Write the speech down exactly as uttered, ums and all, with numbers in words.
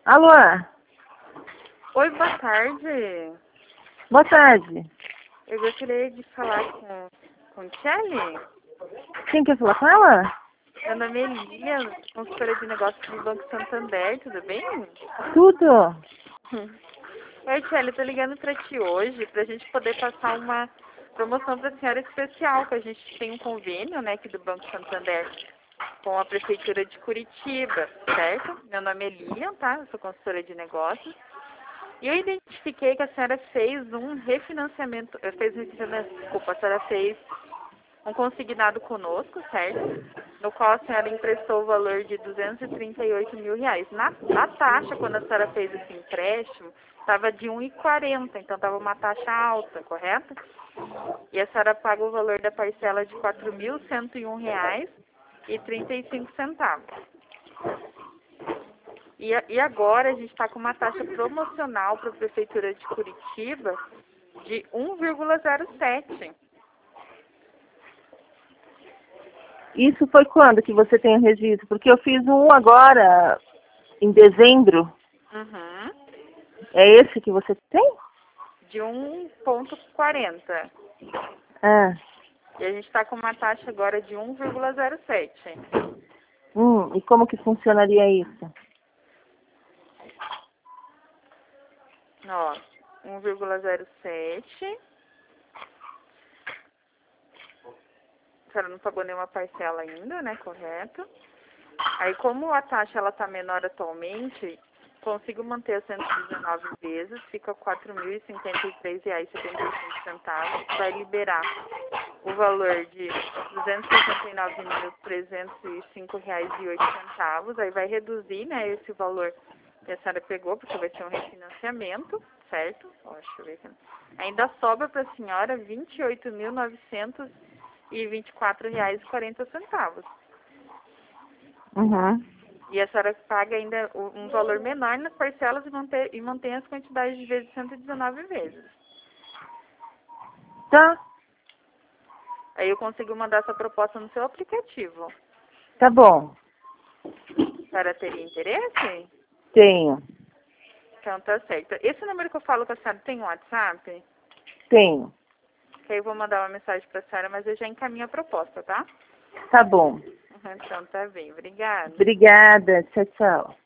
Alô? Oi, boa tarde. Boa tarde. Eu gostaria de falar com, com Kelly. Quem quer falar com ela? Meu nome é Lilian, consultora de negócios do Banco Santander, tudo bem? Tudo. Oi, Kelly, eu tô ligando pra ti hoje pra gente poder passar uma promoção pra senhora especial, que a gente tem um convênio, né, aqui do Banco Santander com a Prefeitura de Curitiba, certo? Meu nome é Lilian, tá? Eu sou consultora de negócios. E eu identifiquei que a senhora fez um refinanciamento, eh, fez um refinanciamento, desculpa, a senhora fez um consignado conosco, certo? No qual a senhora emprestou o valor de duzentos e trinta e oito mil reais. Na, na taxa, quando a senhora fez esse empréstimo, estava de um vírgula quarenta, então estava uma taxa alta, correto? E a senhora paga o valor da parcela de quatro mil cento e um reais e trinta e cinco centavos. E, e agora a gente está com uma taxa promocional para a Prefeitura de Curitiba de um vírgula zero sete. Isso foi quando que você tem o registro? Porque eu fiz um agora, em dezembro. Uhum. É esse que você tem? De um vírgula quarenta. Ah. E a gente está com uma taxa agora de um vírgula zero sete. Hum, e como que funcionaria isso? Ó, um vírgula zero sete. A senhora não pagou nenhuma parcela ainda, né? Correto? Aí, como a taxa ela tá menor atualmente, consigo manter as cento e dezenove vezes, fica quatro mil e cinquenta e três reais e setenta e cinco centavos, vai liberar o valor de duzentos e sessenta e nove mil trezentos e cinco reais e oito centavos, aí vai reduzir, né, esse valor que a senhora pegou, porque vai ser um refinanciamento, certo? Ó, deixa eu ver aqui. Ainda sobra para a senhora vinte e oito mil novecentos e vinte e quatro reais e quarenta centavos. Uhum. E a senhora paga ainda um valor menor nas parcelas e mantém, e mantém as quantidades de vezes cento e dezenove vezes. Tá. Aí eu consigo mandar essa proposta no seu aplicativo. Tá bom. A senhora teria interesse? Tenho. Então tá certo. Esse número que eu falo com a senhora tem um WhatsApp? Tenho. Que aí eu vou mandar uma mensagem para a senhora, mas eu já encaminho a proposta, tá? Tá bom. Então tá bem. Obrigada. Obrigada. Tchau, tchau.